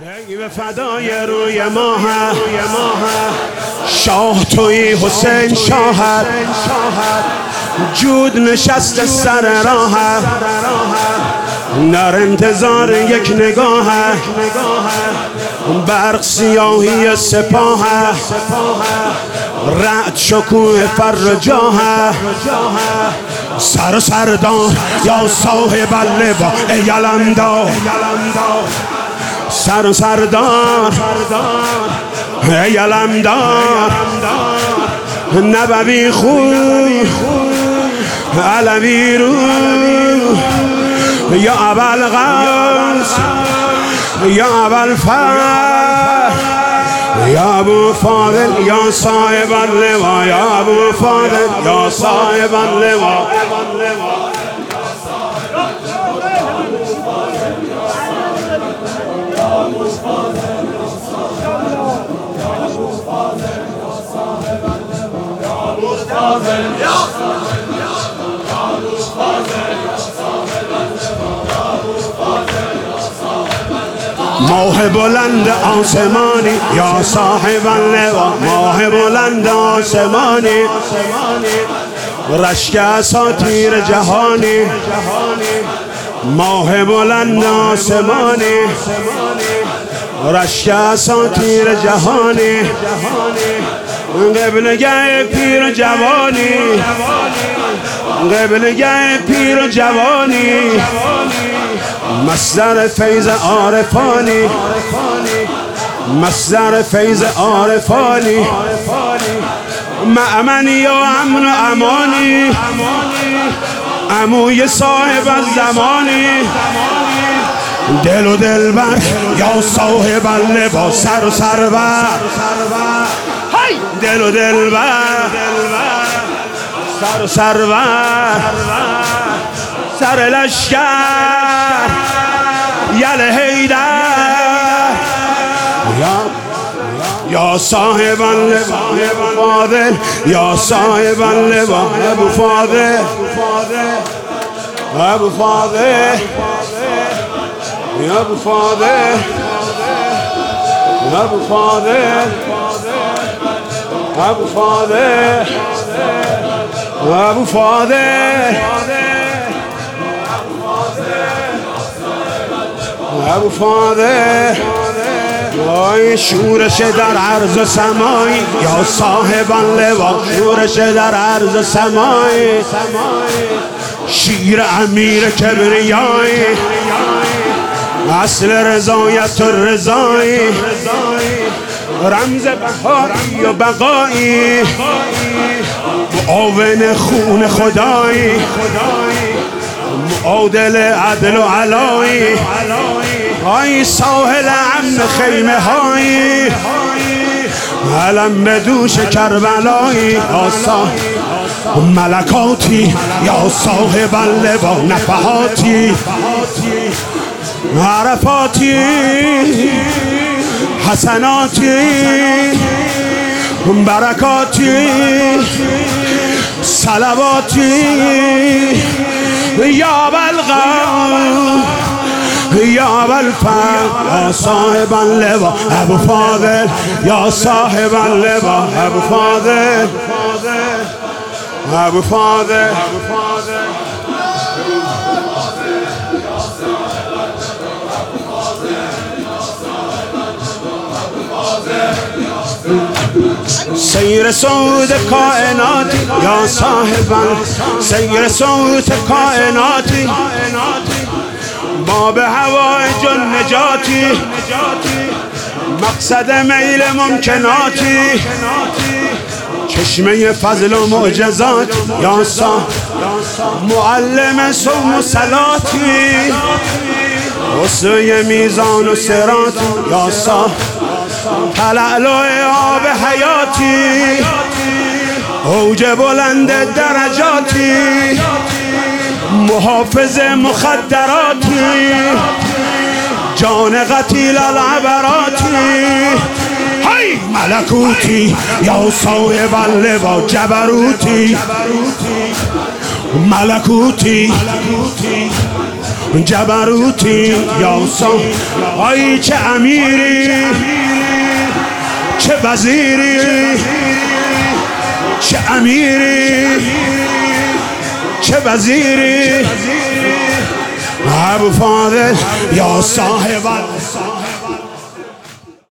ای به فدای روی ماه شاه توی حسین شاهت جود نشست سر راه در انتظار یک نگاه برق سیاهی سپاه رعد شکوه فر جاه سر و سردار یا صاحب اللوا ای علمدار سر و سردار ای علمدار نبوی خوب علوی رو یا ابوالقاسم یا ابوالفضل یا ابو فاضل یا صاحب اللوا یا ابو فاضل یا صاحب اللوا ماه بلند آسمانی یا صاحب اللوا ماه بلند آسمانی رشک اساطیر جهانی ماه بلند آسمانی رشک اساطیر جهانی قبلگه پیر و جوانی قبلگه پیر و جوانی مصدر فیض عارفانی مصدر فیض عارفانی مأمنی و امن و امانی عموی صاحب الزمانی دل و دلبر یا صاحب اللوا سر و سرور دل و دلبر سر و سرور سر لشکر یل حیدر یا صاحب اللوا فاضل یا صاحب اللوا ابو فاضل ابو فاضل یا ابو فاضل ابو فاضل ابو فاضل ابو فاضل ابو فاضل وای شورش در عرض و سمای یا صاحب اللوا شورش در عرض و سمای شیر امیر کبریای اصل رضایت و رضای رمز بهایی و بقایی معاون خون خدایی معادل عدل و علایی های ساحل امن خیمه هایی علم به دوش کربلایی ملکاتی یا صاحب اللوا نفحاتی عرفاتی حسناتی برکاتی صلواتی یا ابوالقاسم یا ابوالفضل یا صاحب اللوا ابو فاضل یا صاحب اللوا ابو فاضل ابو فاضل سیر صوت کائناتی یا صاحب سیر صوت کائناتی باب هوایج نجاتی مقصد میل ممکناتی چشمه فضل و معجزات یا صاحب معلم صوم و صلاتی وسوی میزان و صراط یا صاحب تلالو آب حیاتی اوج بلند درجاتی محافظ مخدراتی جان قتیل العبراتی هی ملکوتی یا صاحب اللوا جبروتی ملکوتی جبروتی یا آی چه امیری چه وزیری چه امیری چه وزیری ابو فاضل یا صاحب